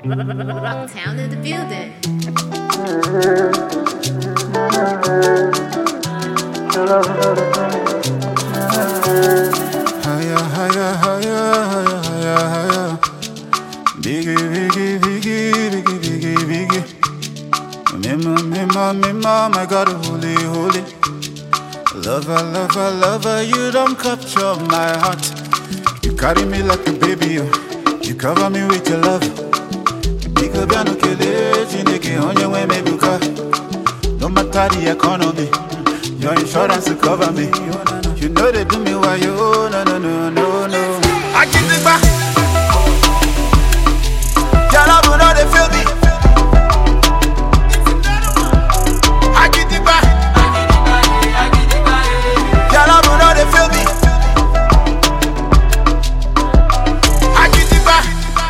Rocktown in the building. Higher, higher, higher, higher, higher, higher. Biggie, biggie, biggie, biggie, biggie, biggie. Mima, my God, holy, holy. Lover, lover, lover, you don't capture my heart. You carry me like a baby, you cover me with your love. Bika biano kele, chineke onye we me buka. No matter the economy, your insurance will cover me. You know they do me why you, no, no, no, no, no. I get it back. Your love will not feel me. I get it back. Your love will not feel me. I get it back.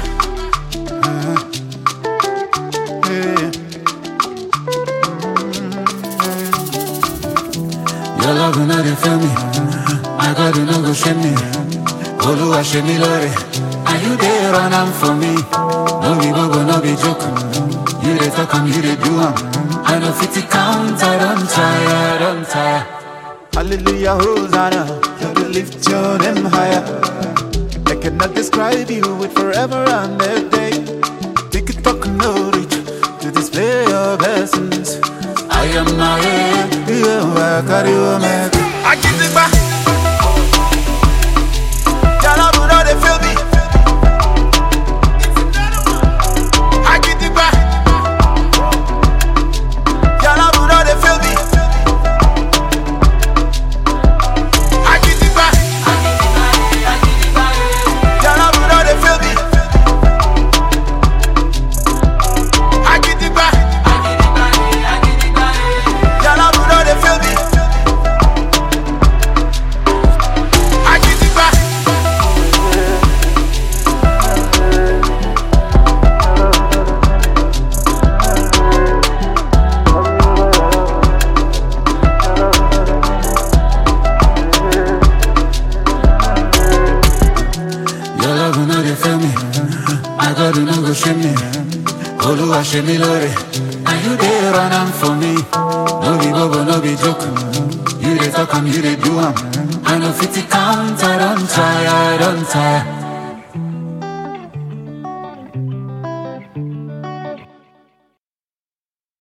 Your love will not feel me. My God, you no go shame me. Oluwa shame me, Lord. And you there run am for me. No be bobo, no be joke. You dey talk am, you dey do am. I know 50 count, I don't tire. Hallelujah, Hosanna. You will lift your name higher. I cannot describe you with forever and a day. Take it talk no reach to display your blessings. I am my head, you are carry your man. I get it back. Your love will not feel me. I get it back. Your love will not feel me. I get it back. Your love will not feel me. I get it back. Your love will not feel me. I get it back. Your love will not fail me. My God, you no go shame me. Oluwa shame me, Lord. And you there run am for me. No be bobo, no be joke. You dey talk am, you dey do am. I know 50 count, I don't tire.